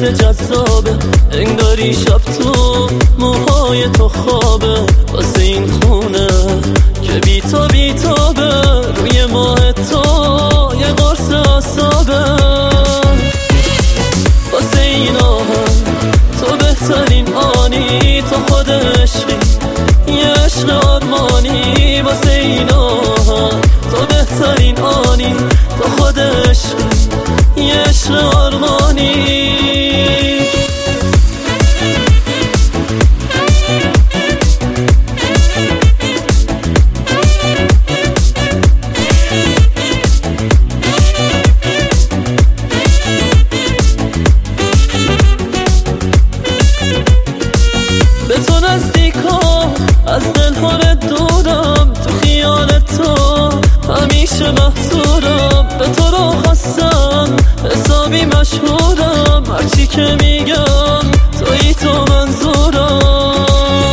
جذابه، انگاری شب تو موهای تو خوابه. واسه این خونه که بیتابه، روی ماه تو یه قرص آسابه. واسه این آهن تو بهترین آنی، تو خود عشقی یه عشق آرمانی. واسه این آهن تو بهترین آنی، تو خود عشقی یه عشق آرمانی. به تو نزدیکم، از دل‌ها دورم، تو خیال تو همیشه محصورم. به تو رو خواستم حسابی مشهورم، هرچی که میگم تویی تو منظورم.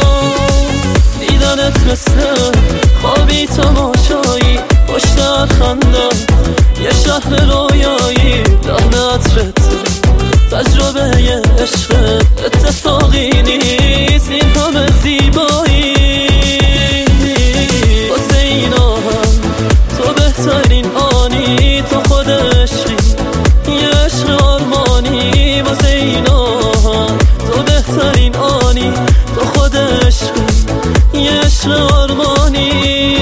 دیدنت مثل خوابی تماشایی، پشت هر خندم یه شهر رویایی. لحن عطرت تجربه یه عشق اتفاقی نیست، این همه زیبایی. واسه این آهن تو بهترین آنی، تو خود عشقی یه عشق آرمانی. واسه این آهن تو بهترین آنی، تو خود عشقی یه عشق آرمانی.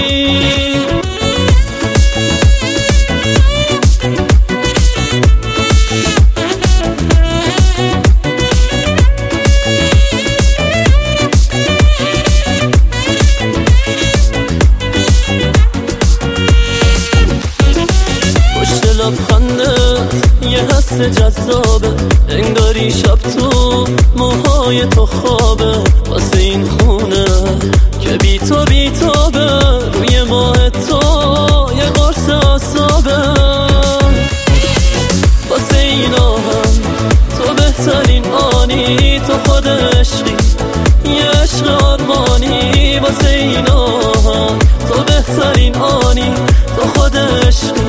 لبخندت یه حس جذابه، انگاری شب تو موهای تو خوابه. واسه این خونه که بیتابه، روی ماه تو یه قرص آسابه. واسه این آهن تو بهترین آنی، تو خود عشقی یه عشق آرمانی. واسه این آهن تو بهترین آنی، تو خود عشقی